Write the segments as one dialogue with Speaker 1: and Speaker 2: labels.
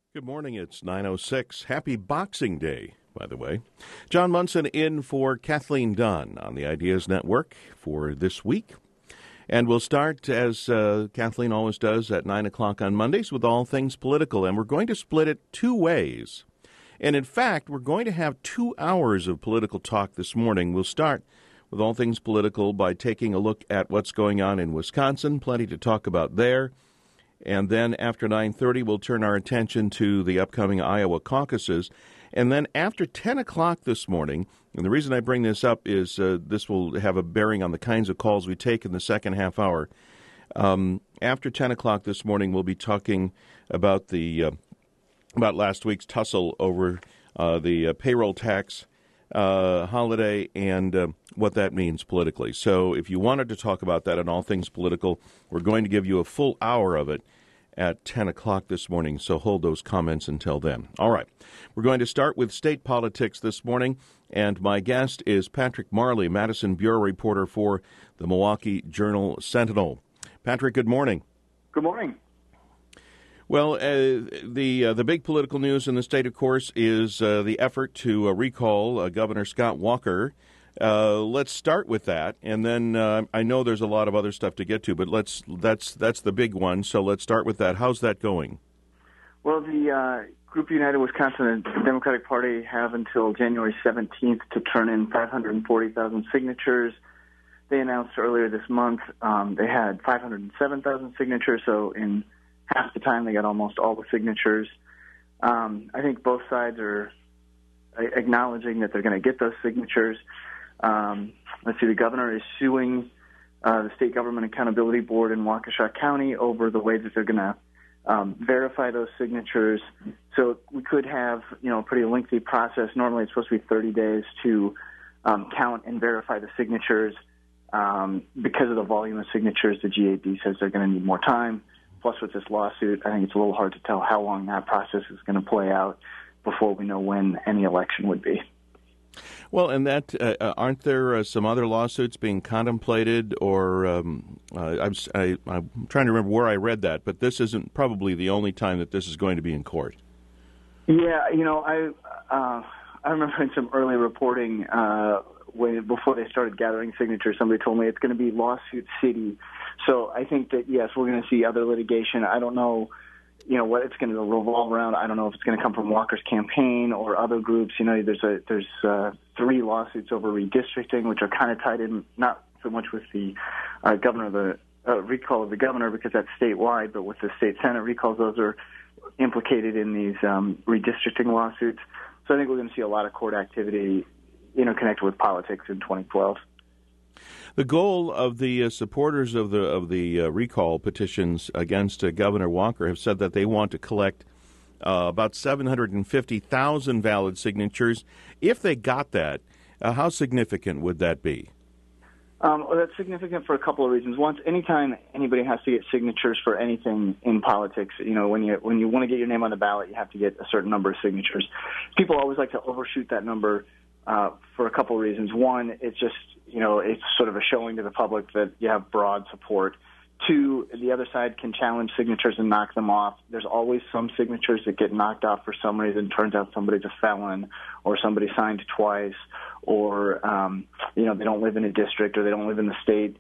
Speaker 1: Good morning. It's 9:06. Happy Boxing Day, by the way. John Munson in for Kathleen Dunn on the Ideas Network for this week. And we'll start, as Kathleen always does, at 9 o'clock on Mondays with all things political. And we're going to split it two ways. And in fact, we're going to have 2 hours of political talk this morning. We'll start with all things political by taking a look at what's going on in Wisconsin. Plenty to talk about there. And then after 9:30, we'll turn our attention to the upcoming Iowa caucuses. And then after 10 o'clock this morning, and the reason I bring this up is this will have a bearing on the kinds of calls we take in the second half hour. After 10 o'clock this morning, we'll be talking about about last week's tussle over the payroll tax holiday and what that means politically. So if you wanted to talk about that and all things political, we're going to give you a full hour of it at 10 o'clock this morning, so hold those comments until then. All right, we're going to start with state politics this morning, and my guest is Patrick Marley, Madison Bureau reporter for the Milwaukee Journal-Sentinel. Patrick, good morning.
Speaker 2: Good morning.
Speaker 1: Well, the big political news in the state, of course, is the effort to recall Governor Scott Walker. Let's start with that, and then I know there's a lot of other stuff to get to, but that's the big one. So let's start with that. How's that going?
Speaker 2: Well, the Group United Wisconsin and the Democratic Party have until January 17th to turn in 540,000 signatures. They announced earlier this month they had 507,000 signatures, so in half the time they got almost all the signatures. I think both sides are acknowledging that they're going to get those signatures. Let's see, the governor is suing the State Government Accountability Board in Waukesha County over the way that they're going to verify those signatures. So we could have, a pretty lengthy process. Normally it's supposed to be 30 days to count and verify the signatures. Because of the volume of signatures, the GAB says they're going to need more time. Plus, with this lawsuit, I think it's a little hard to tell how long that process is going to play out before we know when any election would be.
Speaker 1: Well, and that aren't there some other lawsuits being contemplated? Or I'm trying to remember where I read that, but this isn't probably the only time that this is going to be in court.
Speaker 2: Yeah, I remember in some early reporting before they started gathering signatures, somebody told me it's going to be lawsuit city. So I think that, yes, we're going to see other litigation. I don't know, what it's going to revolve around. I don't know if it's going to come from Walker's campaign or other groups. There's 3 lawsuits over redistricting, which are kind of tied in, not so much with the recall of the governor because that's statewide, but with the state Senate recalls, those are implicated in these redistricting lawsuits. So I think we're going to see a lot of court activity, connected with politics in 2012.
Speaker 1: The goal of the supporters of the recall petitions against Governor Walker have said that they want to collect about 750,000 valid signatures. If they got that, how significant would that be?
Speaker 2: Well, that's significant for a couple of reasons. One, anytime anybody has to get signatures for anything in politics, when you want to get your name on the ballot, you have to get a certain number of signatures. People always like to overshoot that number for a couple of reasons. One, it's just, it's sort of a showing to the public that you have broad support. 2, the other side can challenge signatures and knock them off. There's always some signatures that get knocked off for some reason. Turns out somebody's a felon or somebody signed twice or, they don't live in a district or they don't live in the state.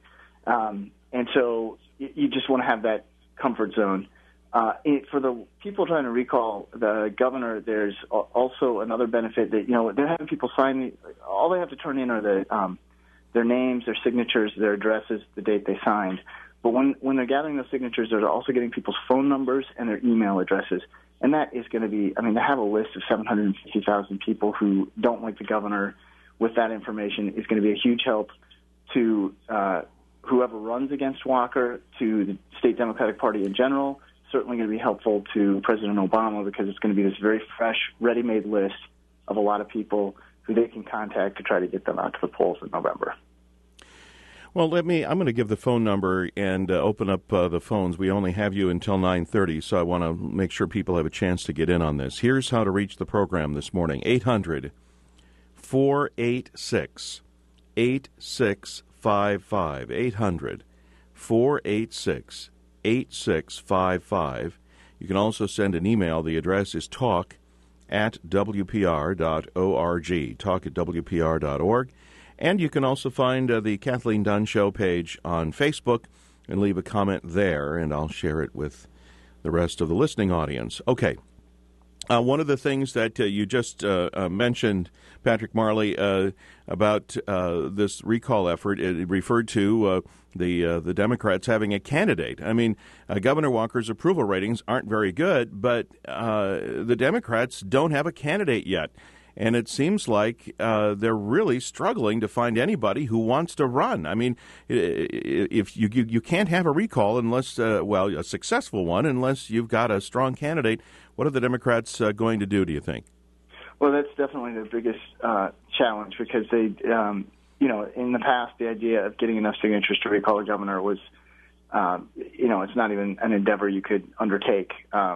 Speaker 2: And so you just want to have that comfort zone. For the people trying to recall the governor, there's also another benefit that, they're having people sign. All they have to turn in are their names, their signatures, their addresses, the date they signed. But when they're gathering those signatures, they're also getting people's phone numbers and their email addresses. And that is going to be, they have a list of 750,000 people who don't like the governor. With that information is going to be a huge help to whoever runs against Walker, to the state Democratic Party in general. Certainly going to be helpful to President Obama because it's going to be this very fresh, ready-made list of a lot of people who they can contact to try to get them out to the polls in November.
Speaker 1: Well, I'm going to give the phone number and open up the phones. We only have you until 9:30, so I want to make sure people have a chance to get in on this. Here's how to reach the program this morning. 800-486-8655. 800-486-8655. You can also send an email. The address is talk@wpr.org, talk@wpr.org. And you can also find the Kathleen Dunn Show page on Facebook and leave a comment there, and I'll share it with the rest of the listening audience. Okay. One of the things that you just mentioned, Patrick Marley, about this recall effort, it referred to the Democrats having a candidate. I mean, Governor Walker's approval ratings aren't very good, but the Democrats don't have a candidate yet. And it seems like they're really struggling to find anybody who wants to run. I mean, if you can't have a recall unless, a successful one, unless you've got a strong candidate. What are the Democrats going to do you think?
Speaker 2: Well, that's definitely the biggest challenge because they, in the past, the idea of getting enough signatures to recall a governor was, it's not even an endeavor you could undertake.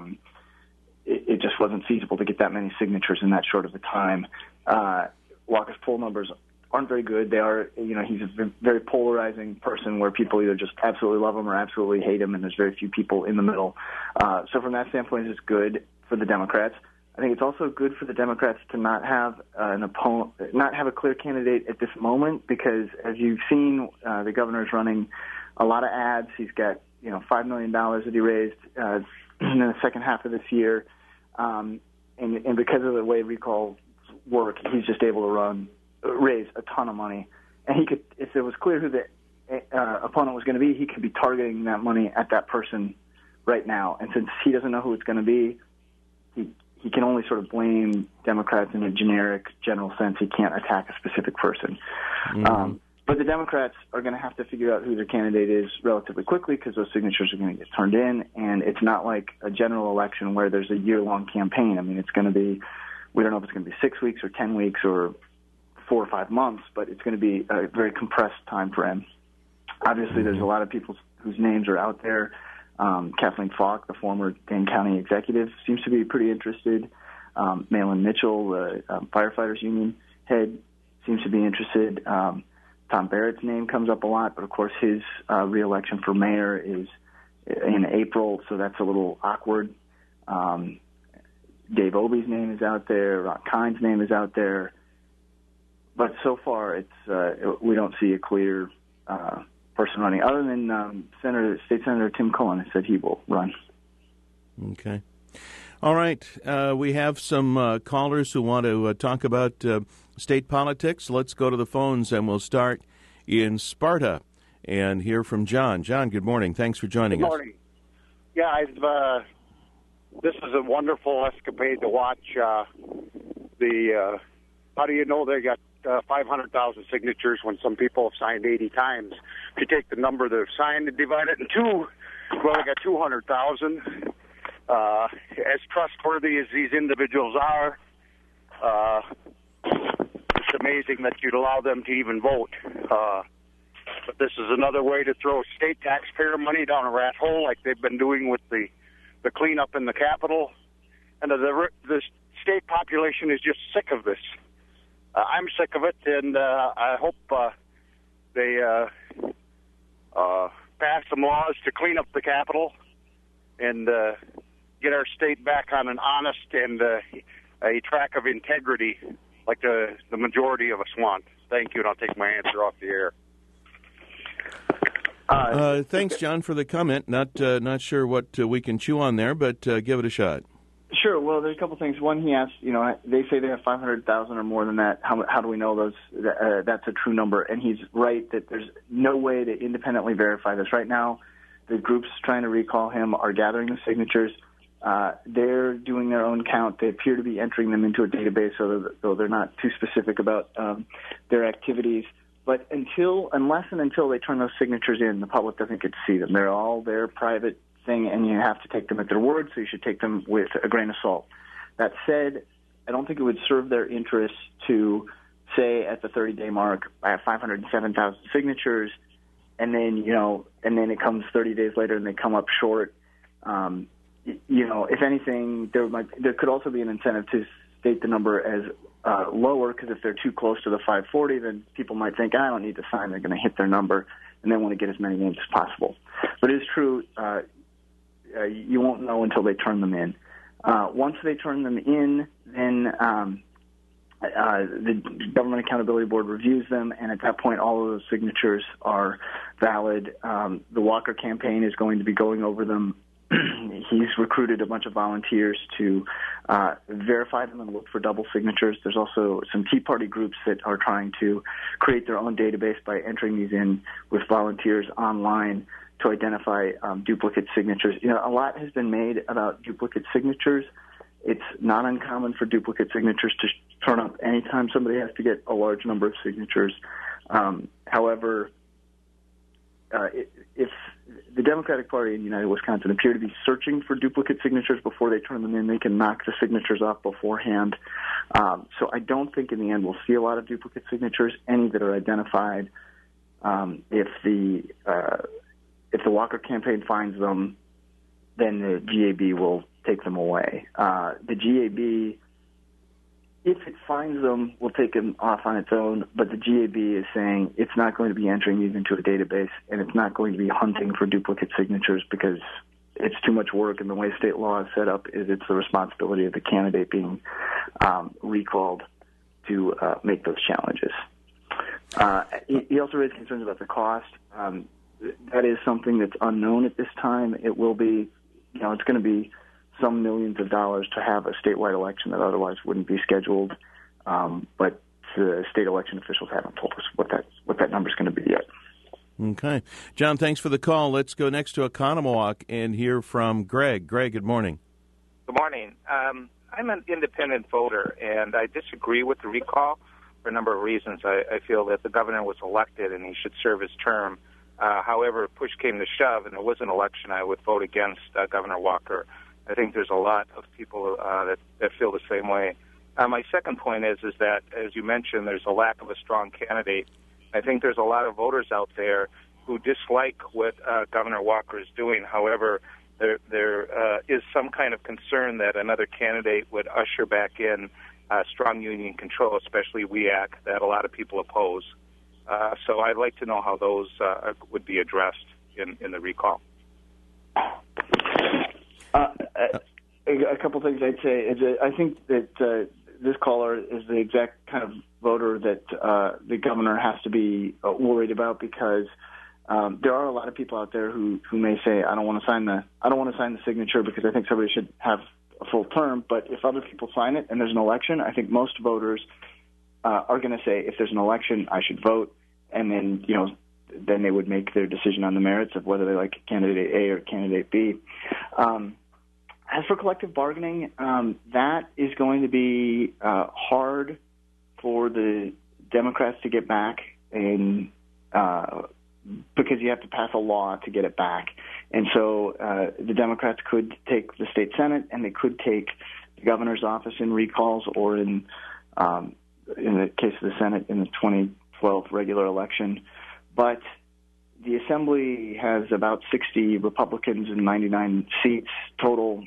Speaker 2: It just wasn't feasible to get that many signatures in that short of a time. Walker's poll numbers aren't very good. They are, he's a very polarizing person where people either just absolutely love him or absolutely hate him, and there's very few people in the middle. So from that standpoint, it's good for the Democrats. I think it's also good for the Democrats to not have an opponent, not have a clear candidate at this moment, because as you've seen, the governor's running a lot of ads. He's got, $5 million that he raised in the second half of this year. And because of the way recalls work, he's just able to raise a ton of money. And he could, if it was clear who the opponent was going to be, he could be targeting that money at that person right now. And since he doesn't know who it's going to be, he can only sort of blame Democrats in a general sense. He can't attack a specific person. Mm-hmm. But the Democrats are going to have to figure out who their candidate is relatively quickly because those signatures are going to get turned in, and it's not like a general election where there's a year-long campaign. I mean, it's going to be, we don't know if it's going to be 6 weeks or 10 weeks or 4 or 5 months, but it's going to be a very compressed time frame. Obviously, there's a lot of people whose names are out there. Kathleen Falk, the former Dane County executive, seems to be pretty interested. Malin Mitchell, the firefighters union head, seems to be interested. Tom Barrett's name comes up a lot, but of course his re-election for mayor is in April, so that's a little awkward. Dave Obey's name is out there. Ron Kind's name is out there. But so far, we don't see a clear person running, other than State Senator Tim Cullen has said he will run.
Speaker 1: Okay. All right. We have some callers who want to talk about state politics. Let's go to the phones, and we'll start in Sparta and hear from John. John, good morning. Thanks for joining us.
Speaker 3: Good morning. Yeah, this is a wonderful escapade to watch. How do you know they got 500,000 signatures when some people have signed 80 times? If you take the number that have signed and divide it in two, well, they got 200,000. As trustworthy as these individuals are, it's amazing that you'd allow them to even vote. But this is another way to throw state taxpayer money down a rat hole like they've been doing with the cleanup in the Capitol. And the state population is just sick of this. I'm sick of it, and I hope they pass some laws to clean up the Capitol and get our state back on an honest and a track of integrity like the majority of us want. Thank you, and I'll take my answer off the air.
Speaker 1: Thanks, John, for the comment. Not sure what we can chew on there, but give it a shot.
Speaker 2: Sure. Well, there's a couple things. One, he asked, they say they have 500,000 or more than that. How do we know that's a true number? And he's right that there's no way to independently verify this. Right now, the groups trying to recall him are gathering the signatures. They're doing their own count. They appear to be entering them into a database, though they're not too specific about their activities. But unless and until they turn those signatures in, the public doesn't get to see them. They're all their private thing, and you have to take them at their word, so you should take them with a grain of salt. That said, I don't think it would serve their interests to say at the 30-day mark, I have 507,000 signatures, and then it comes 30 days later and they come up short. If anything, there could also be an incentive to state the number as lower, because if they're too close to the 540, then people might think, I don't need to sign. They're going to hit their number, and they want to get as many names as possible. But it is true, you won't know until they turn them in. Once they turn them in, then the Government Accountability Board reviews them, and at that point, all of those signatures are valid. The Walker campaign is going to be going over them. He's recruited a bunch of volunteers to verify them and look for double signatures. There's also some Tea Party groups that are trying to create their own database by entering these in with volunteers online to identify duplicate signatures. You know, a lot has been made about duplicate signatures. It's not uncommon for duplicate signatures to turn up anytime somebody has to get a large number of signatures. However, if the Democratic Party in United Wisconsin appear to be searching for duplicate signatures before they turn them in, they can knock the signatures off beforehand. So I don't think in the end we'll see a lot of duplicate signatures, any that are identified. If the Walker campaign finds them, then the GAB will take them away. The GAB, if it finds them, will take them off on its own, but the GAB is saying it's not going to be entering these into a database, and it's not going to be hunting for duplicate signatures because it's too much work, and the way state law is set up is it's the responsibility of the candidate being recalled to make those challenges. He also raised concerns about the cost. That is something that's unknown at this time. It will be, it's going to be some millions of dollars to have a statewide election that otherwise wouldn't be scheduled. But the state election officials haven't told us what that number is going to be yet.
Speaker 1: Okay. John, thanks for the call. Let's go next to Oconomowoc and hear from Greg. Greg, good morning.
Speaker 4: Good morning. I'm an independent voter, and I disagree with the recall for a number of reasons. I feel that the governor was elected and he should serve his term. However, if push came to shove and there was an election, I would vote against Governor Walker. I think there's a lot of people that feel the same way. My second point is that, as you mentioned, there's a lack of a strong candidate. I think there's a lot of voters out there who dislike what Governor Walker is doing. However, there is some kind of concern that another candidate would usher back in strong union control, especially WEAC, that a lot of people oppose. So I'd like to know how those would be addressed in the recall.
Speaker 2: A couple things I'd say is that I think that this caller is the exact kind of voter that the governor has to be worried about, because there are a lot of people out there who may say, I don't want to sign the signature because I think somebody should have a full term. But if other people sign it and there's an election, I think most voters are going to say, if there's an election, I should vote, and then then they would make their decision on the merits of whether they like candidate A or candidate B. As for collective bargaining, that is going to be hard for the Democrats to get back, and because you have to pass a law to get it back. And so the Democrats could take the state Senate, and they could take the governor's office in recalls, or in the case of the Senate, in the 2012 regular election. But the Assembly has about 60 Republicans and 99 seats total.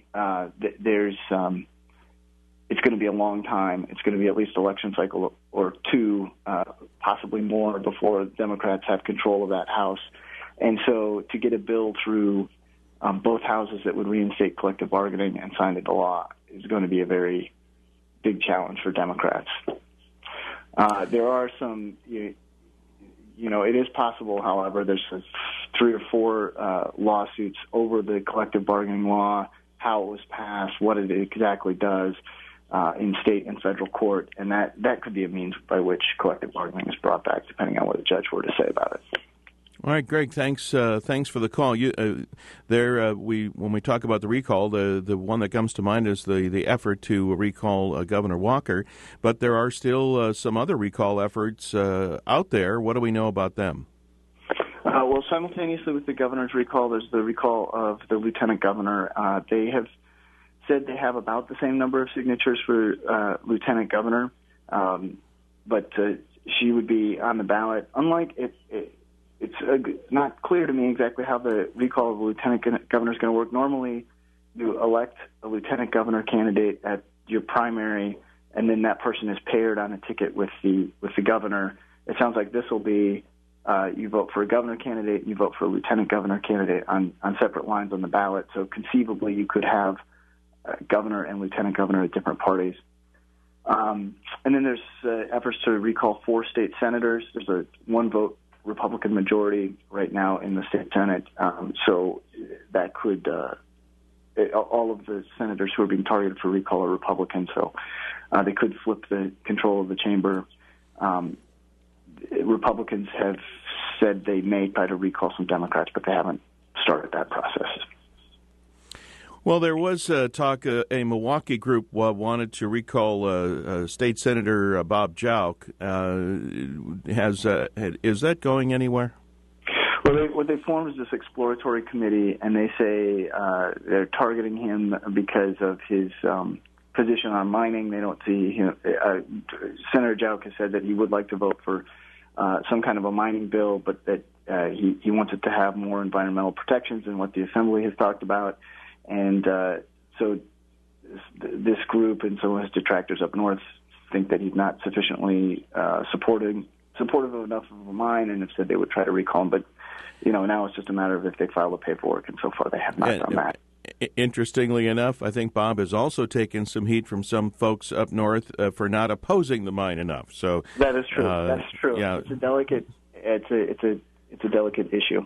Speaker 2: It's going to be a long time. It's going to be at least an election cycle or two, possibly more, before Democrats have control of that House. And so to get a bill through both houses that would reinstate collective bargaining and sign into law is going to be a very big challenge for Democrats. There are some... it is possible, however, there's 3 or 4 lawsuits over the collective bargaining law, how it was passed, what it exactly does in state and federal court, and that could be a means by which collective bargaining is brought back, depending on what the judge were to say about it.
Speaker 1: All right, Greg, thanks for the call. When we talk about the recall, the one that comes to mind is the effort to recall Governor Walker, but there are still some other recall efforts out there. What do we know about them?
Speaker 2: Well, simultaneously with the governor's recall, there's the recall of the lieutenant governor. They have said they have about the same number of signatures for lieutenant governor, but she would be on the ballot. Unlike it's not clear to me exactly how the recall of the lieutenant governor is going to work. Normally, you elect a lieutenant governor candidate at your primary, and then that person is paired on a ticket with the governor. It sounds like this will be you vote for a governor candidate, you vote for a lieutenant governor candidate on separate lines on the ballot. So conceivably, you could have governor and lieutenant governor at different parties. And then there's efforts to recall 4 state senators. There's a 1-vote Republican majority right now in the state Senate. So that could all of the senators who are being targeted for recall are Republicans. So they could flip the control of the chamber. Republicans have said they may try to recall some Democrats, but they haven't started that process.
Speaker 1: Well, there was talk, a Milwaukee group wanted to recall State Senator Bob Jauch. Is that going anywhere?
Speaker 2: Well, what they formed is this exploratory committee, and they say they're targeting him because of his position on mining. They don't see him. Senator Jauch has said that he would like to vote for some kind of a mining bill, but that he wants it to have more environmental protections than what the Assembly has talked about. And so this group and some of his detractors up north think that he's not sufficiently supportive enough of a mine, and have said they would try to recall him. But, now it's just a matter of if they file the paperwork, and so far they have not done that.
Speaker 1: Interestingly enough, I think Bob has also taken some heat from some folks up north for not opposing the mine enough. So
Speaker 2: that is true. That's true. Yeah. It's a delicate issue.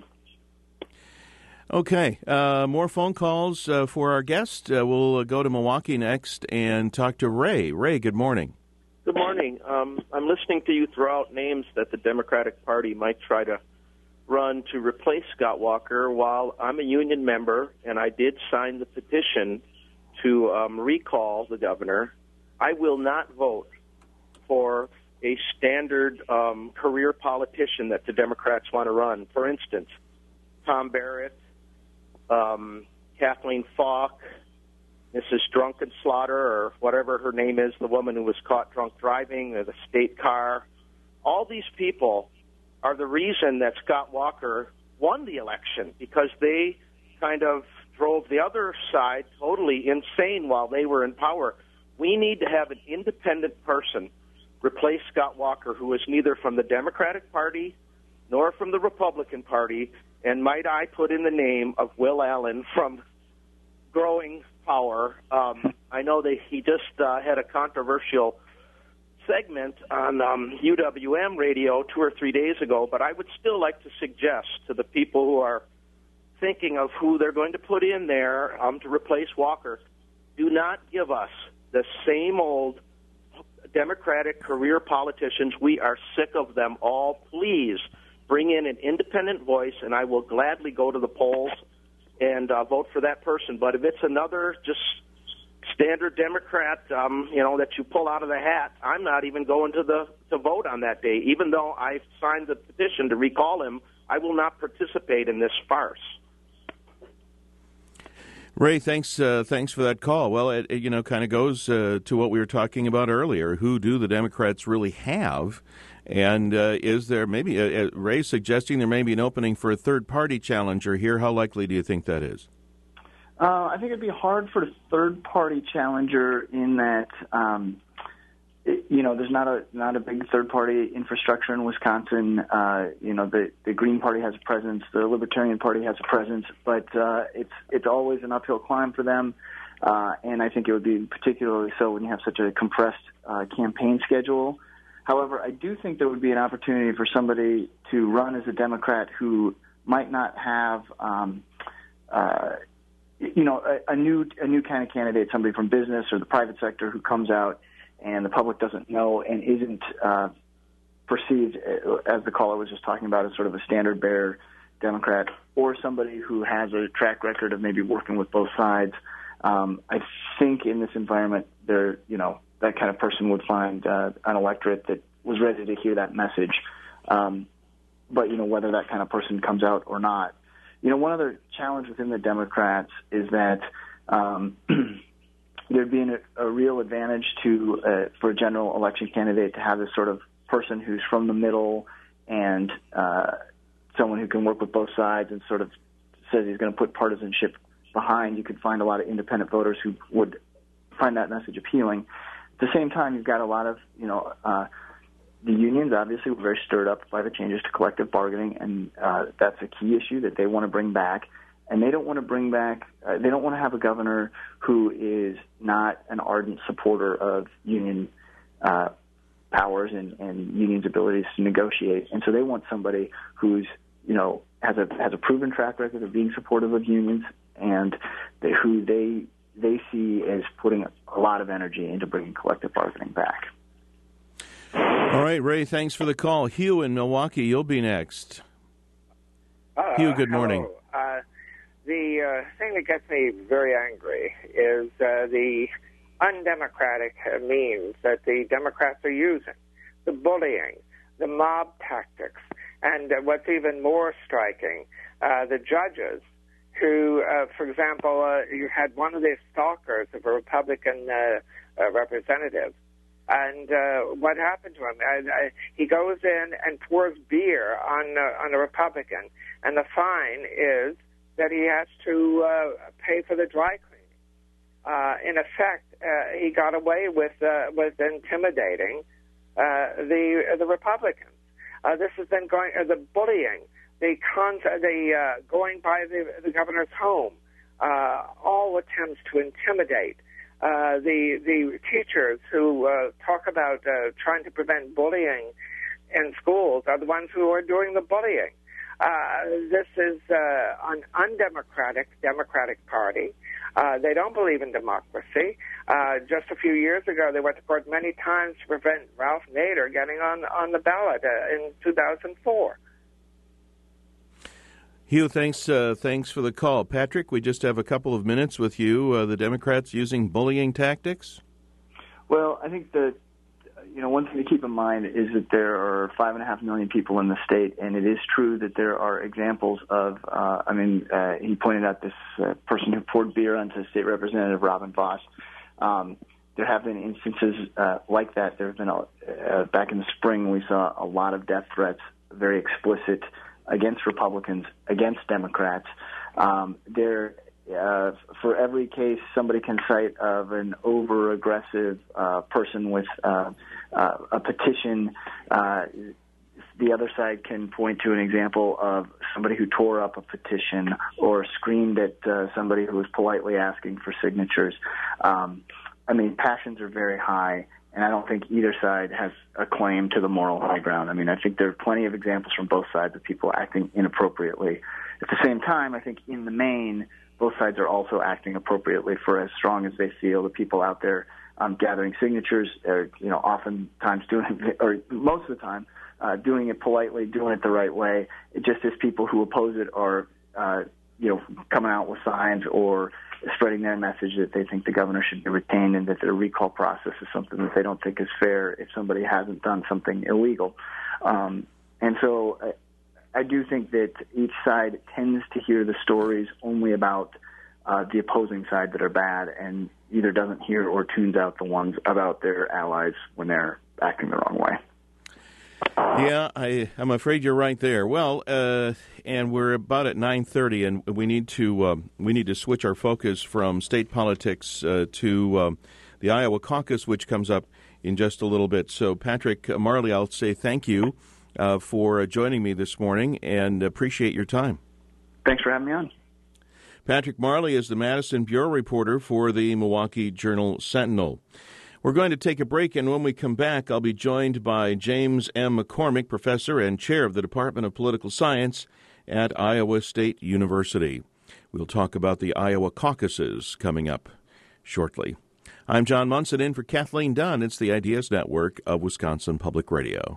Speaker 1: Okay, more phone calls for our guest. We'll go to Milwaukee next and talk to Ray. Ray, good morning.
Speaker 5: Good morning. I'm listening to you throw out names that the Democratic Party might try to run to replace Scott Walker. While I'm a union member and I did sign the petition to recall the governor, I will not vote for a standard career politician that the Democrats want to run. For instance, Tom Barrett, Kathleen Falk, Mrs. Drunken Slaughter, or whatever her name is, the woman who was caught drunk driving, or the state car. All these people are the reason that Scott Walker won the election, because they kind of drove the other side totally insane while they were in power. We need to have an independent person replace Scott Walker, who is neither from the Democratic Party nor from the Republican Party, and might I put in the name of Will Allen from Growing Power. I know that he just had a controversial segment on UWM radio 2 or 3 days ago, but I would still like to suggest to the people who are thinking of who they're going to put in there to replace Walker, do not give us the same old Democratic career politicians. We are sick of them all. Please bring in an independent voice, and I will gladly go to the polls and vote for that person. But if it's another just standard Democrat, that you pull out of the hat, I'm not even going to vote on that day. Even though I signed the petition to recall him, I will not participate in this farce.
Speaker 1: Ray, thanks for that call. Well, it kind of goes to what we were talking about earlier. Who do the Democrats really have? And is there maybe, Ray suggesting there may be an opening for a third-party challenger here? How likely do you think that is?
Speaker 2: I think it'd be hard for a third-party challenger in that, there's not a big third-party infrastructure in Wisconsin. The Green Party has a presence, the Libertarian Party has a presence, but it's always an uphill climb for them. And I think it would be particularly so when you have such a compressed campaign schedule. However, I do think there would be an opportunity for somebody to run as a Democrat who might not have, a new kind of candidate, somebody from business or the private sector who comes out and the public doesn't know and isn't perceived, as the caller was just talking about, as sort of a standard bearer Democrat, or somebody who has a track record of maybe working with both sides. I think in this environment, that kind of person would find an electorate that was ready to hear that message. But whether that kind of person comes out or not. One other challenge within the Democrats is that there'd be a real advantage for a general election candidate to have this sort of person who's from the middle and someone who can work with both sides and sort of says he's going to put partisanship behind. You could find a lot of independent voters who would find that message appealing. At the same time, you've got a lot of the unions obviously were very stirred up by the changes to collective bargaining, and that's a key issue that they want to bring back. And they don't want to bring back, they don't want to have a governor who is not an ardent supporter of union powers and unions' abilities to negotiate. And so they want somebody who's, has a proven track record of being supportive of unions, and who they see as putting a lot of energy into bringing collective bargaining back.
Speaker 1: All right, Ray, thanks for the call. Hugh in Milwaukee, you'll be next. Hugh, good morning.
Speaker 6: The thing that gets me very angry is the undemocratic means that the Democrats are using, the bullying, the mob tactics, and what's even more striking, the judges who, for example, you had one of the stalkers of a Republican representative, and what happened to him? He goes in and pours beer on a Republican, and the fine is that he has to pay for the dry cleaning. In effect, he got away with intimidating the Republicans. This has been going the bullying, the going by the governor's home, all attempts to intimidate. The teachers who talk about trying to prevent bullying in schools are the ones who are doing the bullying. This is an undemocratic Democratic Party. They don't believe in democracy. Just a few years ago, they went to court many times to prevent Ralph Nader getting on the ballot in 2004.
Speaker 1: Hugh, thanks for the call. Patrick, we just have a couple of minutes with you. The Democrats using bullying tactics?
Speaker 2: Well, I think that one thing to keep in mind is that there are 5.5 million people in the state, and it is true that there are examples of, he pointed out this person who poured beer onto State Representative Robin Vos. There have been instances like that. There have been, back in the spring, we saw a lot of death threats, very explicit, against Republicans, against Democrats. For every case somebody can cite of an over-aggressive person with a petition, the other side can point to an example of somebody who tore up a petition or screamed at somebody who was politely asking for signatures. Passions are very high, and I don't think either side has a claim to the moral high ground. I think there are plenty of examples from both sides of people acting inappropriately. At the same time, I think in the main, both sides are also acting appropriately for as strong as they feel. The people out there gathering signatures are, oftentimes doing it, or most of the time, doing it politely, doing it the right way. Just as people who oppose it are, coming out with signs or spreading their message that they think the governor should be retained and that their recall process is something that they don't think is fair if somebody hasn't done something illegal. And so I do think that each side tends to hear the stories only about the opposing side that are bad, and either doesn't hear or tunes out the ones about their allies when they're acting the wrong way.
Speaker 1: Yeah, I'm afraid you're right there. Well, and we're about at 9:30, and we need to switch our focus from state politics to the Iowa caucus, which comes up in just a little bit. So, Patrick Marley, I'll say thank you for joining me this morning, and appreciate your time.
Speaker 2: Thanks for having me on.
Speaker 1: Patrick Marley is the Madison Bureau reporter for the Milwaukee Journal-Sentinel. We're going to take a break, and when we come back, I'll be joined by James M. McCormick, professor and chair of the Department of Political Science at Iowa State University. We'll talk about the Iowa caucuses coming up shortly. I'm John Munson, in for Kathleen Dunn. It's the Ideas Network of Wisconsin Public Radio.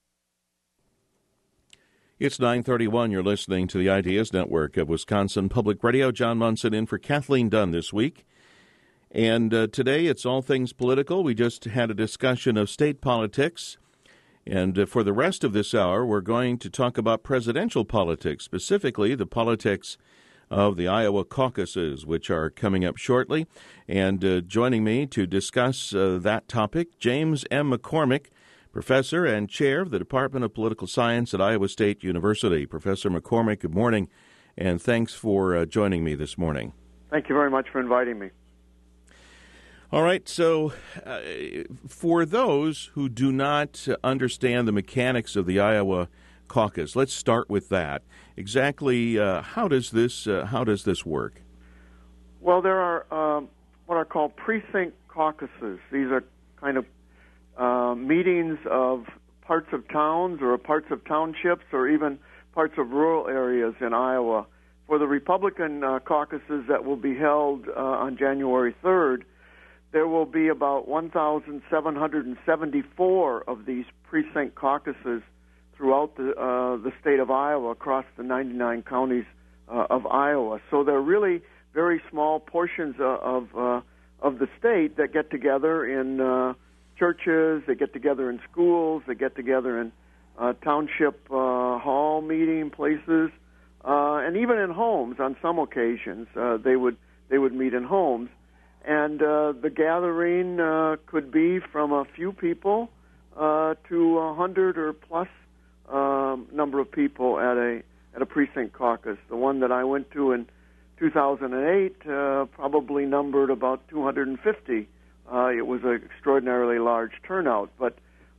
Speaker 1: It's 9:31. You're listening to the Ideas Network of Wisconsin Public Radio. John Munson in for Kathleen Dunn this week. And today it's all things political. We just had a discussion of state politics. And for the rest of this hour, we're going to talk about presidential politics, specifically the politics of the Iowa caucuses, which are coming up shortly. And joining me to discuss that topic, James M. McCormick, professor and chair of the Department of Political Science at Iowa State University. Professor McCormick, good morning, and thanks for joining me this morning.
Speaker 3: Thank you very much for inviting me.
Speaker 1: All right, so for those who do not understand the mechanics of the Iowa caucus, let's start with that. Exactly, how does this work?
Speaker 7: Well, there are what are called precinct caucuses. These are kind of meetings of parts of towns or parts of townships or even parts of rural areas in Iowa. For the Republican caucuses that will be held on January 3rd, there will be about 1,774 of these precinct caucuses throughout the state of Iowa, across the 99 counties of Iowa. So they're really very small portions of the state that get together in churches, they get together in schools, they get together in township hall meeting places, and even in homes on some occasions. They would meet in homes. And the gathering could be from a few people to 100 or plus number of people at a precinct caucus. The one that I went to in 2008 probably numbered about 250. It was an extraordinarily large turnout, but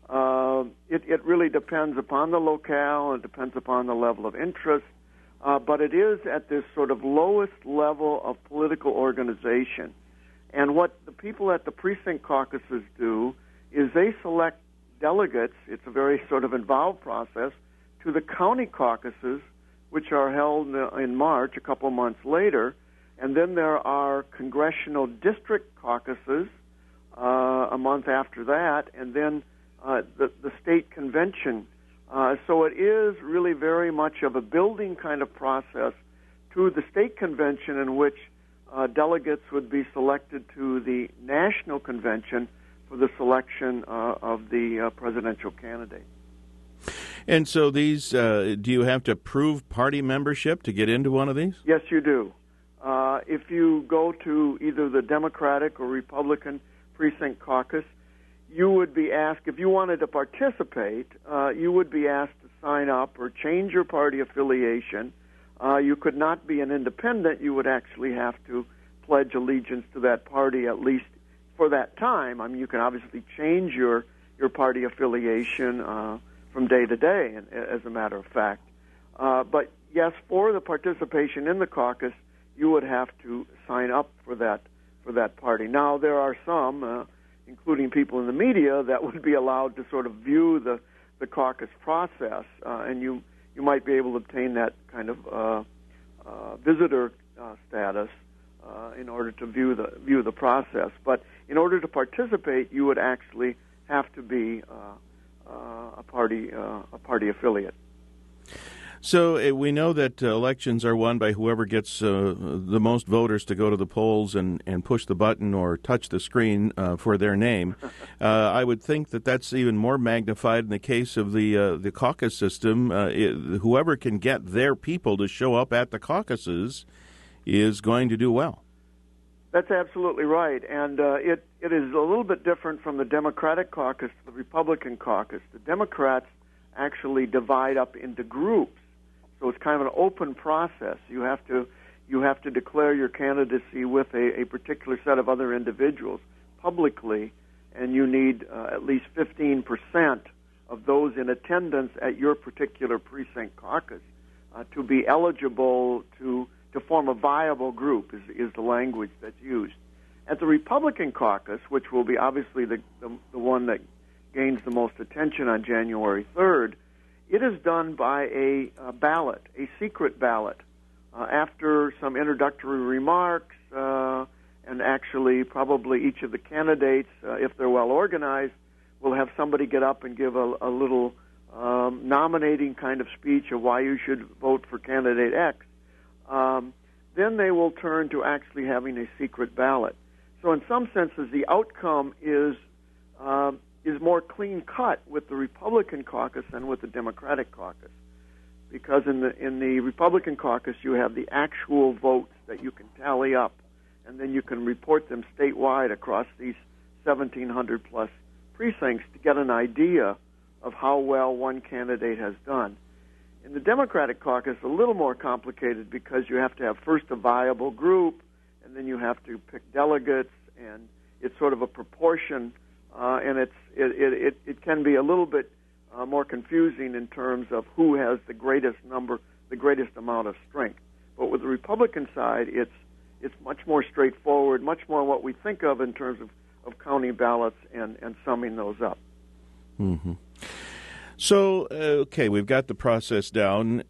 Speaker 7: it really depends upon the locale, it depends upon the level of interest, but it is at this sort of lowest level of political organization. And what the people at the precinct caucuses do is they select delegates, it's a very sort of involved process, to the county caucuses, which are held in March, a couple months later. And then there are congressional district caucuses a month after that, and then the state convention. So it is really very much of a building kind of process to the state convention, in which delegates would be selected to the national convention for the selection of the presidential candidate.
Speaker 1: And so these, do you have to prove party membership to get into one of these?
Speaker 7: Yes, you do. If you go to either the Democratic or Republican precinct caucus, you would be asked, if you wanted to participate, you would be asked to sign up or change your party affiliation. You could not be an independent. You would actually have to pledge allegiance to that party, at least for that time. I mean, you can obviously change your party affiliation from day to day, as a matter of fact. But yes, for the participation in the caucus, you would have to sign up for that party. Now, there are some, including people in the media, that would be allowed to sort of view the caucus process, and you might be able to obtain that kind of visitor status in order to view the process. But in order to participate, you would actually have to be a party affiliate.
Speaker 1: So we know that elections are won by whoever gets the most voters to go to the polls and push the button or touch the screen for their name. I would think that that's even more magnified in the case of the caucus system. Whoever can get their people to show up at the caucuses is going to do well.
Speaker 7: That's absolutely right, and it is a little bit different from the Democratic caucus to the Republican caucus. The Democrats actually divide up into groups. So it's kind of an open process. You have to declare your candidacy with a particular set of other individuals publicly, and you need at least 15% of those in attendance at your particular precinct caucus to be eligible to form a viable group, is the language that's used. At the Republican caucus, which will be obviously the one that gains the most attention on January 3rd, it is done by a ballot, a secret ballot. After some introductory remarks, and actually probably each of the candidates, if they're well organized, will have somebody get up and give a little nominating kind of speech of why you should vote for candidate X. Then they will turn to actually having a secret ballot. So in some senses, the outcome is more clean-cut with the Republican caucus than with the Democratic caucus, because in the Republican caucus you have the actual votes that you can tally up, and then you can report them statewide across these 1,700-plus precincts to get an idea of how well one candidate has done. In the Democratic caucus, a little more complicated, because you have to have first a viable group, and then you have to pick delegates, and it's sort of a proportion, and it can be a little bit more confusing in terms of who has the greatest amount of strength. But with the Republican side, it's much more straightforward, much more what we think of in terms of counting ballots and summing those up.
Speaker 1: Mm-hmm. So, okay, we've got the process down.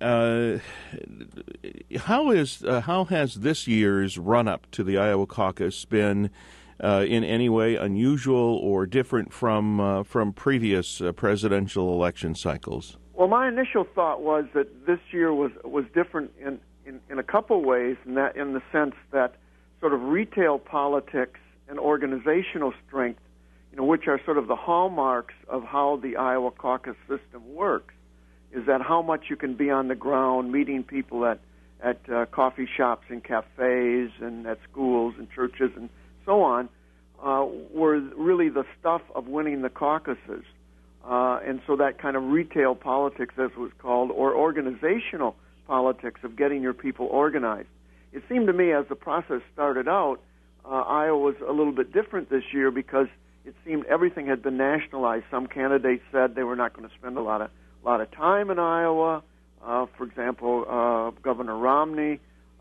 Speaker 1: How has this year's run-up to the Iowa caucus been in any way unusual or different from previous presidential election cycles?
Speaker 7: Well, my initial thought was that this year was different in a couple ways, in the sense that sort of retail politics and organizational strength, which are sort of the hallmarks of how the Iowa caucus system works, is that how much you can be on the ground, meeting people at coffee shops and cafes and at schools and churches and so on, were really the stuff of winning the caucuses. And so that kind of retail politics, as it was called, or organizational politics of getting your people organized. It seemed to me as the process started out, Iowa was a little bit different this year because it seemed everything had been nationalized. Some candidates said they were not going to spend a lot of time in Iowa. For example, Governor Romney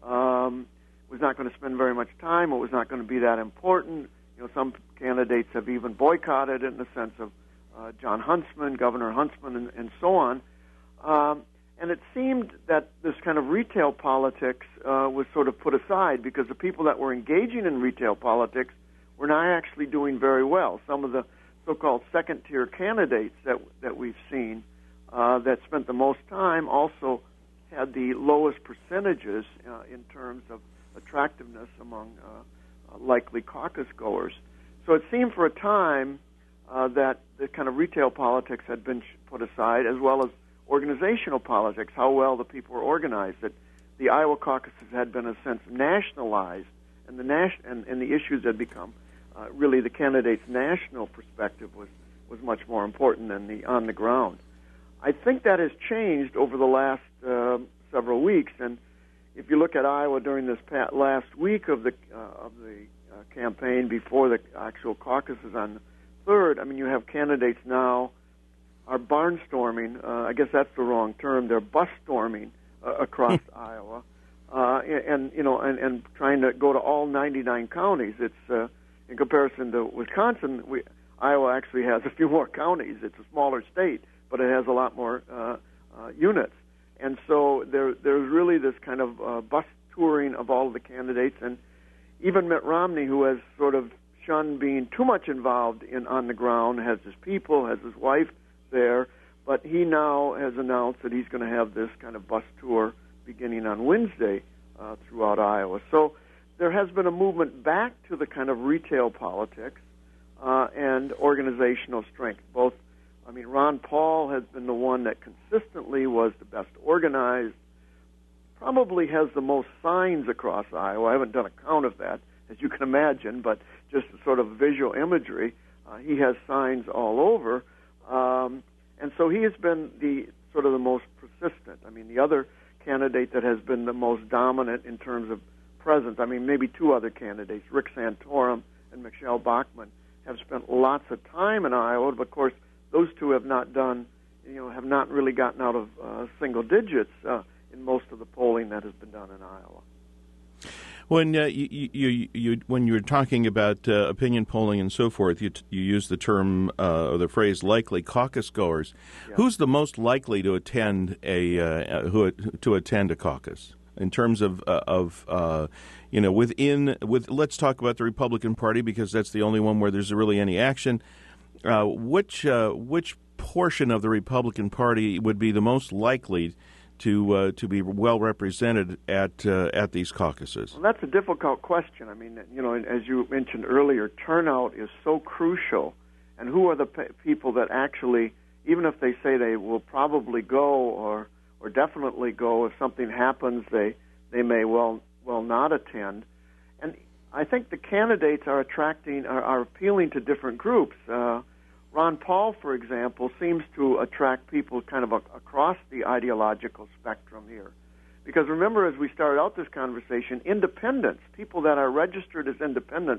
Speaker 7: was not going to spend very much time. It was not going to be that important. Some candidates have even boycotted it in the sense of John Huntsman, Governor Huntsman, and so on. And it seemed that this kind of retail politics was sort of put aside because the people that were engaging in retail politics were not actually doing very well. Some of the so-called second-tier candidates that we've seen that spent the most time also had the lowest percentages in terms of attractiveness among likely caucus goers. So it seemed for a time that the kind of retail politics had been put aside, as well as organizational politics, how well the people were organized, that the Iowa caucuses had been, in a sense, nationalized, and the issues had become really the candidate's national perspective was much more important than the on the ground. I think that has changed over the last several weeks, and if you look at Iowa during this last week of the campaign before the actual caucuses on the 3rd, you have candidates now are barnstorming. I guess that's the wrong term. They're bus storming across Iowa, and trying to go to all 99 counties. It's in comparison to Wisconsin, Iowa actually has a few more counties. It's a smaller state, but it has a lot more units. And so there's really this kind of bus touring of all of the candidates, and even Mitt Romney, who has sort of shunned being too much involved on the ground, has his people, has his wife there, but he now has announced that he's going to have this kind of bus tour beginning on Wednesday throughout Iowa. So there has been a movement back to the kind of retail politics and organizational strength. Ron Paul has been the one that consistently was the best organized, probably has the most signs across Iowa. I haven't done a count of that, as you can imagine, but just sort of visual imagery, he has signs all over. And so he has been the most persistent. The other candidate that has been the most dominant in terms of presence, maybe two other candidates, Rick Santorum and Michelle Bachmann, have spent lots of time in Iowa, but of course those two have not have not really gotten out of single digits in most of the polling that has been done in Iowa.
Speaker 1: When when you're talking about opinion polling and so forth, you use the term or the phrase "likely caucus goers." Yeah. Who's the most likely to attend a caucus in terms of let's talk about the Republican Party because that's the only one where there's really any action. Which portion of the Republican Party would be the most likely to be well represented at these caucuses?
Speaker 7: Well, that's a difficult question. As you mentioned earlier, turnout is so crucial, and who are the people that actually, even if they say they will probably go or definitely go, if something happens, they may well not attend. And I think the candidates are appealing to different groups. Ron Paul, for example, seems to attract people kind of across the ideological spectrum here. Because remember, as we started out this conversation, independents, people that are registered as independents,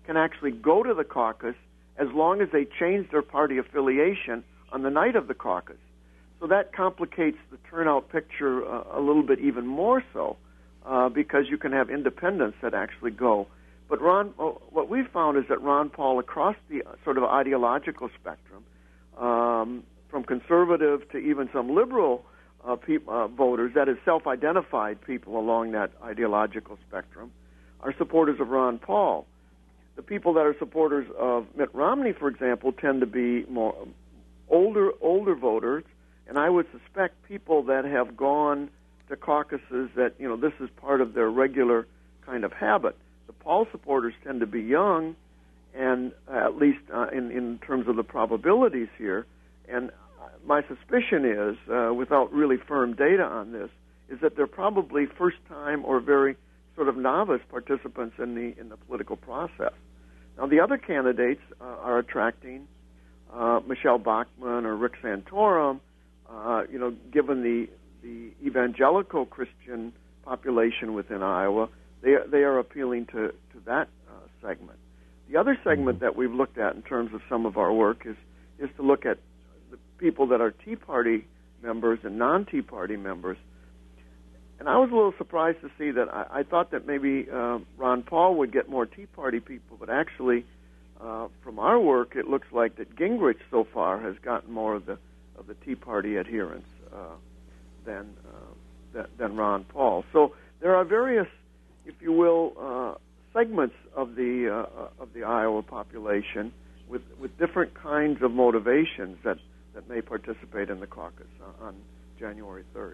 Speaker 7: can actually go to the caucus as long as they change their party affiliation on the night of the caucus. So that complicates the turnout picture a little bit even more so, because you can have independents that actually go. But what we've found is that Ron Paul, across the sort of ideological spectrum, from conservative to even some liberal voters, that is self-identified people along that ideological spectrum, are supporters of Ron Paul. The people that are supporters of Mitt Romney, for example, tend to be more older voters, and I would suspect people that have gone to caucuses that, this is part of their regular kind of habit. The Paul supporters tend to be young, and at least in terms of the probabilities here. And my suspicion is, without really firm data on this, is that they're probably first-time or very sort of novice participants in the political process. Now, the other candidates are attracting Michelle Bachmann or Rick Santorum. Given the evangelical Christian population within Iowa, they are appealing to that segment. The other segment that we've looked at in terms of some of our work is to look at the people that are Tea Party members and non-Tea Party members. And I was a little surprised to see that I thought that maybe Ron Paul would get more Tea Party people, but actually, from our work, it looks like that Gingrich so far has gotten more of the Tea Party adherents than Ron Paul. So there are various, if you will, segments of the Iowa population with different kinds of motivations that may participate in the caucus on January 3rd.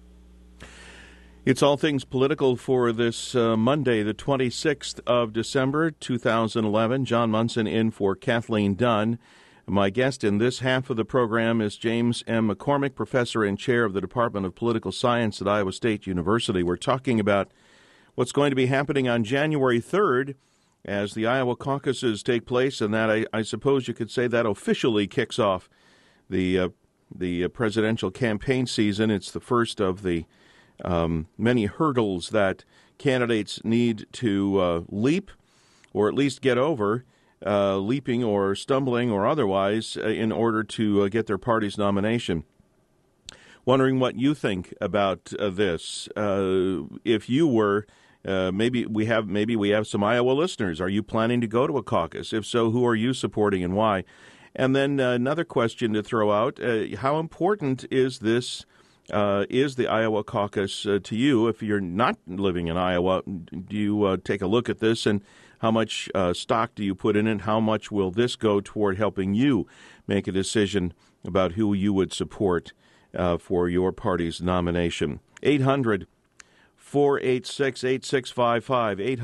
Speaker 1: It's All Things Political for this Monday, the 26th of December, 2011. John Munson in for Kathleen Dunn. My guest in this half of the program is James M. McCormick, professor and chair of the Department of Political Science at Iowa State University. We're talking about what's going to be happening on January 3rd as the Iowa caucuses take place, and that I suppose you could say that officially kicks off the presidential campaign season. It's the first of the many hurdles that candidates need to leap, or at least get over, leaping or stumbling or otherwise, in order to get their party's nomination. Wondering what you think about this. If you were, maybe we have some Iowa listeners. Are you planning to go to a caucus? If so, who are you supporting and why? And then another question to throw out: how important is this? Is the Iowa caucus to you? If you're not living in Iowa, do you take a look at this, and how much stock do you put in it? How much will this go toward helping you make a decision about who you would support for your party's nomination? 800-486-8655,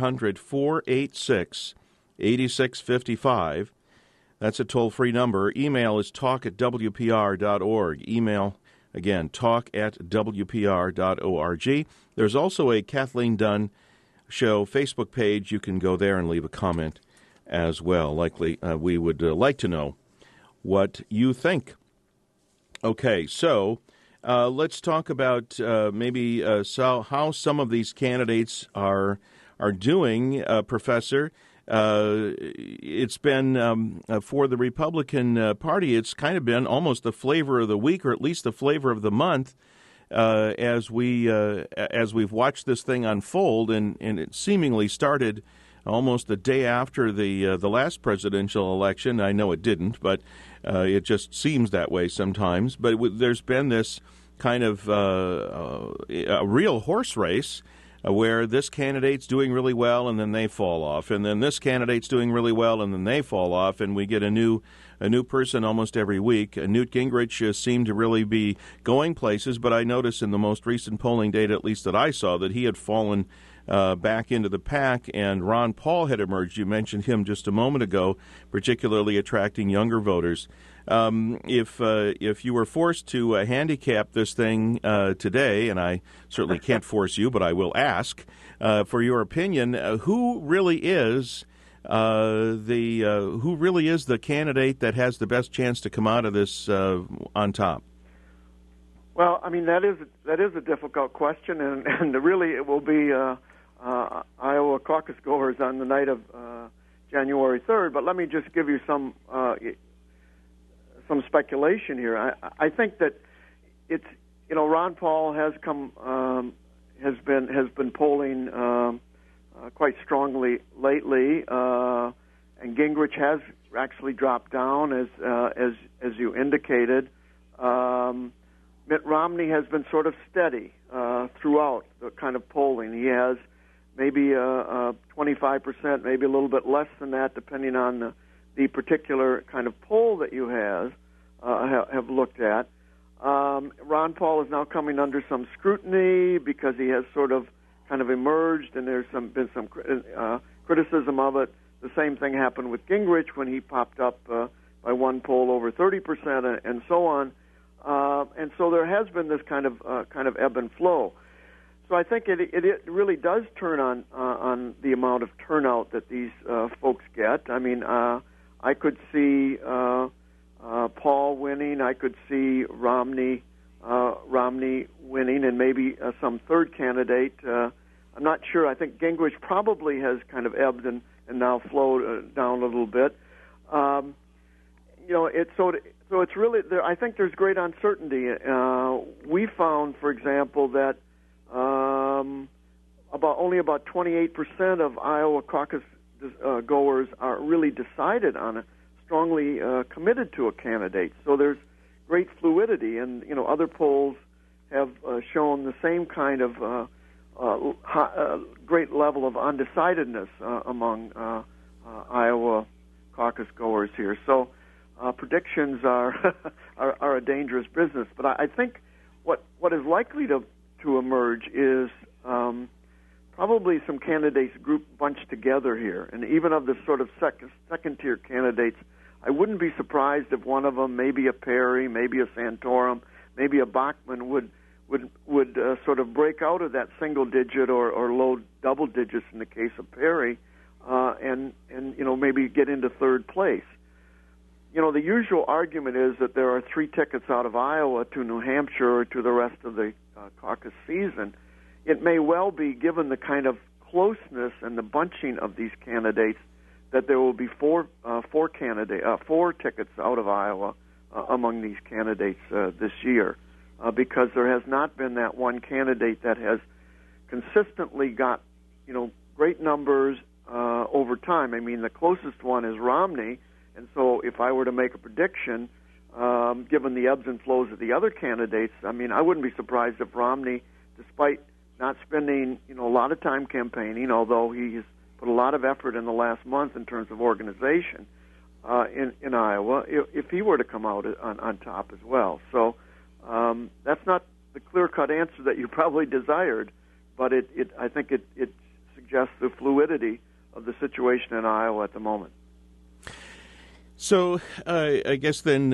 Speaker 1: 800-486-8655. That's a toll-free number. Email is talk@wpr.org. Email, again, talk@wpr.org. There's also a Kathleen Dunn Show Facebook page. You can go there and leave a comment as well. Likely, we would like to know what you think. Okay, so let's talk about maybe how some of these candidates are doing, Professor. It's been, for the Republican Party, it's kind of been almost the flavor of the week, or at least the flavor of the month, as we've watched this thing unfold, and it seemingly started almost the day after the last presidential election. I know it didn't, but it just seems that way sometimes. But there's been this kind of a real horse race, where this candidate's doing really well and then they fall off, and then this candidate's doing really well and then they fall off, and we get a new person almost every week. Newt Gingrich seemed to really be going places, but I noticed in the most recent polling data, at least that I saw, that he had fallen back into the pack, and Ron Paul had emerged. You mentioned him just a moment ago, particularly attracting younger voters. If you were forced to handicap this thing today, and I certainly can't force you, but I will ask for your opinion, who really is the candidate that has the best chance to come out of this on top?
Speaker 7: Well, I mean, that is a difficult question, and really it will be Iowa caucus goers on the night of January 3rd. But let me just give you some speculation here. I think that it's, Ron Paul has been polling quite strongly lately, and Gingrich has actually dropped down as you indicated. Mitt Romney has been sort of steady throughout the kind of polling. He has maybe 25%, maybe a little bit less than that, depending on the particular kind of poll that you have looked at. Ron Paul is now coming under some scrutiny because he has sort of kind of emerged, and there's been some criticism of it. The same thing happened with Gingrich when he popped up by one poll over 30%, and so on. And so there has been this kind of ebb and flow. So I think it really does turn on the amount of turnout that these folks get. I mean, I could see Paul winning. I could see Romney winning, and maybe some third candidate. I'm not sure. I think Gingrich probably has kind of ebbed and now flowed down a little bit. So it's really there. I think there's great uncertainty. We found, for example, that only about 28% of Iowa caucus goers are really decided on strongly committed to a candidate. So there's great fluidity, and other polls have shown the same kind of great level of undecidedness among Iowa caucus goers here. So predictions are a dangerous business. But I think what is likely to emerge is probably some candidates bunched together here, and even of the sort of second-tier candidates, I wouldn't be surprised if one of them, maybe a Perry, maybe a Santorum, maybe a Bachman, would sort of break out of that single digit or low double digits in the case of Perry, and maybe get into third place. The usual argument is that there are 3 tickets out of Iowa to New Hampshire or to the rest of the caucus season. It may well be, given the kind of closeness and the bunching of these candidates, that there will be 4 tickets out of Iowa among these candidates this year, because there has not been that one candidate that has consistently got great numbers over time. I mean, the closest one is Romney, and so if I were to make a prediction, given the ebbs and flows of the other candidates, I mean, I wouldn't be surprised if Romney, despite not spending a lot of time campaigning, although he has put a lot of effort in the last month in terms of organization in Iowa, if he were to come out on top as well. So that's not the clear-cut answer that you probably desired, but I think it suggests the fluidity of the situation in Iowa at the moment.
Speaker 1: So I guess then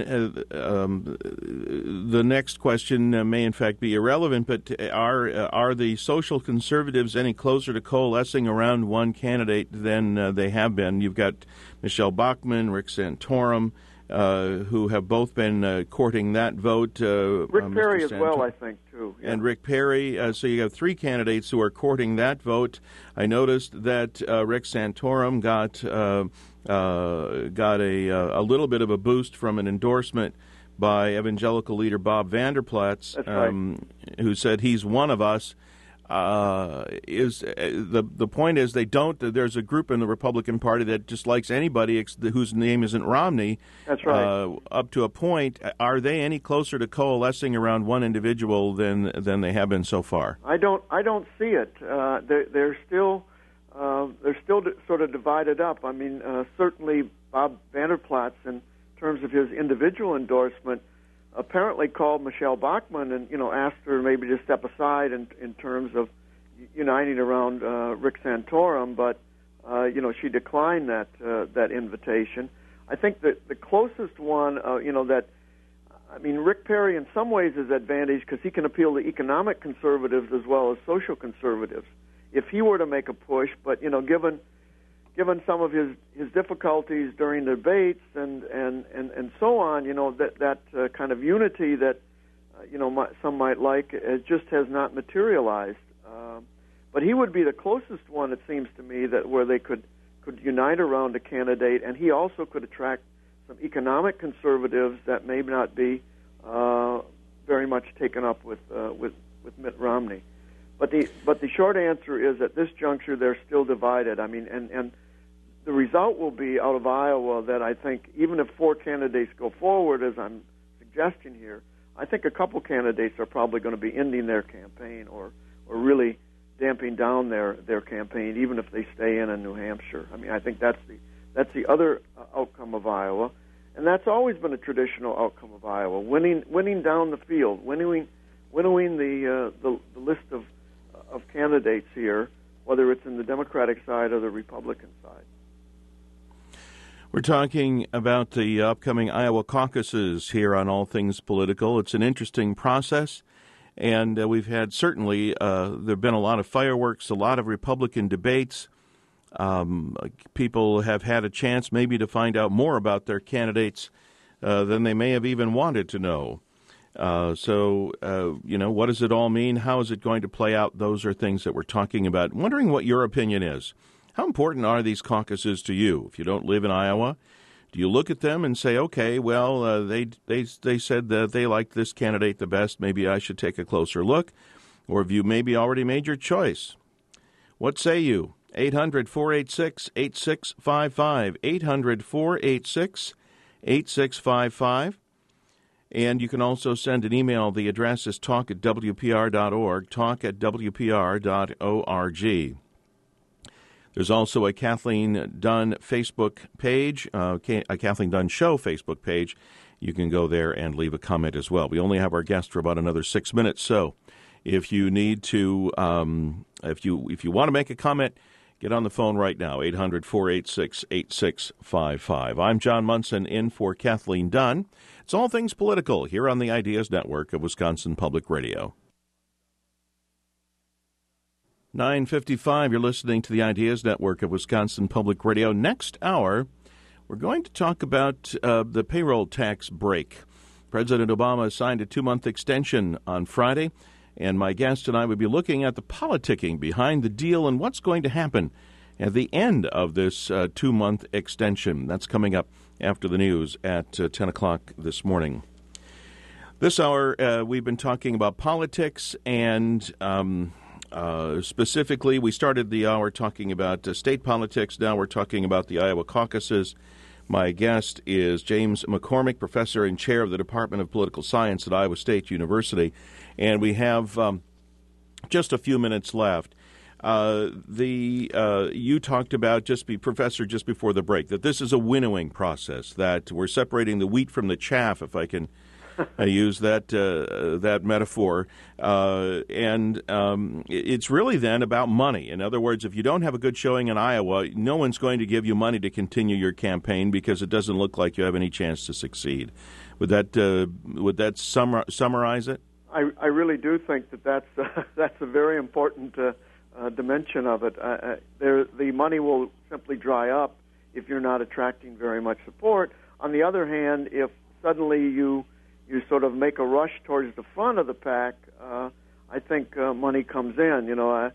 Speaker 1: the next question may in fact be irrelevant, but are the social conservatives any closer to coalescing around one candidate than they have been? You've got Michelle Bachmann, Rick Santorum, who have both been courting that vote.
Speaker 7: Rick Perry as well, I think, too. Yeah.
Speaker 1: And Rick Perry. So you have 3 candidates who are courting that vote. I noticed that Rick Santorum got a little bit of a boost from an endorsement by evangelical leader Bob Vander Plaats,
Speaker 7: That's right.
Speaker 1: Who said he's one of us. The point is they don't. There's a group in the Republican Party that just likes anybody whose name isn't Romney.
Speaker 7: That's right.
Speaker 1: Up to a point, are they any closer to coalescing around one individual than they have been so far?
Speaker 7: I don't see it. They're still sort of divided up. I mean, certainly Bob Vander Plaats, in terms of his individual endorsement, apparently called Michelle Bachmann and asked her maybe to step aside in terms of uniting around Rick Santorum, but she declined that invitation. I think that the closest one, Rick Perry in some ways is advantaged because he can appeal to economic conservatives as well as social conservatives if he were to make a push, but given some of his difficulties during debates and so on, that kind of unity that some might like, it just has not materialized. But he would be the closest one, it seems to me, that where they could could unite around a candidate, and he also could attract some economic conservatives that may not be very much taken up with Mitt Romney. But the short answer is at this juncture they're still divided. I mean, and the result will be out of Iowa that I think even if 4 candidates go forward, as I'm suggesting here, I think a couple candidates are probably going to be ending their campaign or really damping down their campaign, even if they stay in New Hampshire. I mean, I think that's the other outcome of Iowa, and that's always been a traditional outcome of Iowa: winning down the field, winnowing the list of candidates here, whether it's in the Democratic side or the Republican side.
Speaker 1: We're talking about the upcoming Iowa caucuses here on All Things Political. It's an interesting process, and we've had certainly, there have been a lot of fireworks, a lot of Republican debates. People have had a chance maybe to find out more about their candidates than they may have even wanted to know. So, what does it all mean? How is it going to play out? Those are things that we're talking about. I'm wondering what your opinion is. How important are these caucuses to you? If you don't live in Iowa, do you look at them and say, okay, well, they said that they liked this candidate the best, maybe I should take a closer look? Or have you maybe already made your choice? What say you? 800-486-8655, 800-486-8655. And you can also send an email. The address is talk@wpr.org, talk@wpr.org. There's also a Kathleen Dunn Facebook page, a Kathleen Dunn Show Facebook page. You can go there and leave a comment as well. We only have our guest for about another 6 minutes, so if you need to, if you want to make a comment, get on the phone right now, 800-486-8655. I'm John Munson, in for Kathleen Dunn. It's All Things Political here on the Ideas Network of Wisconsin Public Radio. 9:55, you're listening to the Ideas Network of Wisconsin Public Radio. Next hour, we're going to talk about the payroll tax break. President Obama signed a 2-month extension on Friday, and my guest and I will be looking at the politicking behind the deal and what's going to happen at the end of this 2-month extension. That's coming up after the news at 10 o'clock this morning. This hour, we've been talking about politics, and specifically, we started the hour talking about state politics. Now we're talking about the Iowa caucuses. My guest is James McCormick, professor and chair of the Department of Political Science at Iowa State University. And we have just a few minutes left. You talked about, Professor, just before the break, that this is a winnowing process, that we're separating the wheat from the chaff, if I can use that metaphor. And it's really then about money. In other words, if you don't have a good showing in Iowa, no one's going to give you money to continue your campaign because it doesn't look like you have any chance to succeed. Would that summarize it?
Speaker 7: I really do think that's a very important dimension of it. The money will simply dry up if you're not attracting very much support. On the other hand, if suddenly you sort of make a rush towards the front of the pack, I think money comes in. A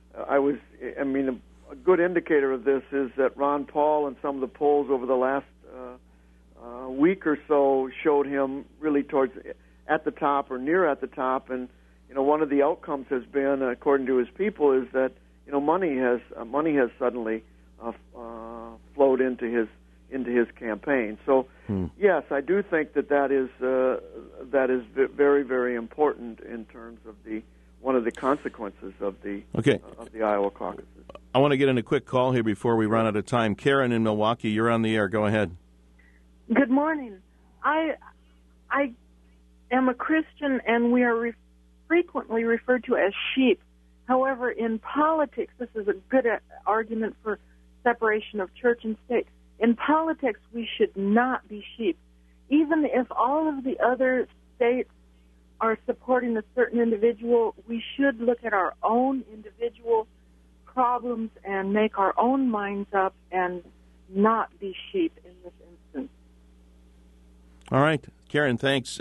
Speaker 7: good indicator of this is that Ron Paul and some of the polls over the last week or so showed him really towards at the top or near at the top, and one of the outcomes has been, according to his people, is that money has suddenly flowed into his campaign. So yes, I do think that is very, very important in terms of one of the consequences of the Iowa caucuses.
Speaker 1: I want to get in a quick call here before we run out of time. Karen in Milwaukee, you're on the air. Go ahead.
Speaker 8: Good morning. I am a Christian, and we are frequently referred to as sheep. However, in politics, this is a good argument for separation of church and state. In politics, we should not be sheep. Even if all of the other states are supporting a certain individual, we should look at our own individual problems and make our own minds up and not be sheep in this instance.
Speaker 1: All right. Karen, thanks.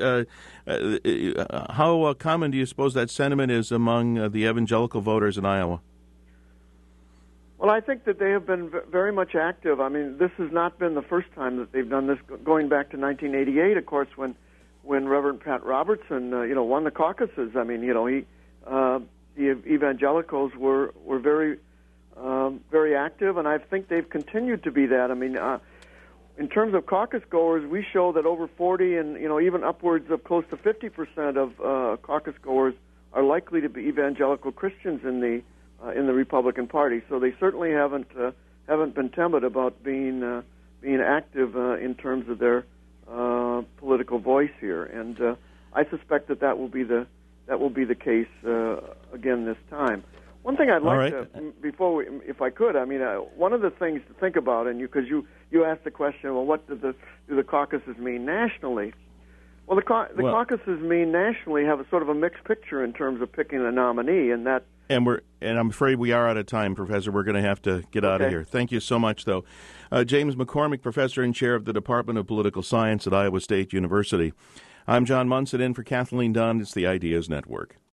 Speaker 1: How common do you suppose that sentiment is among the evangelical voters in Iowa?
Speaker 7: Well, Well, I think that they have been very much active. I mean, this has not been the first time that they've done this. Going back to 1988, of course, when Reverend Pat Robertson, won the caucuses. I mean, the evangelicals were very very active, and I think they've continued to be that. I mean, in terms of caucus goers, we show that over 40 and even upwards of close to 50% of caucus goers are likely to be evangelical Christians in the Republican Party. So they certainly haven't been timid about being active in terms of their political voice here, and I suspect that will be the case again this time. One thing I'd like to, if I could, I mean, one of the things to think about, and because you asked the question, well, what do the caucuses mean nationally? Well, the caucuses mean nationally have a sort of a mixed picture in terms of picking a nominee, and that.
Speaker 1: And I'm afraid we are out of time, Professor. We're going to have to get out of here. Thank you so much, though. James McCormick, Professor and Chair of the Department of Political Science at Iowa State University. I'm John Munson in for Kathleen Dunn. It's the Ideas Network.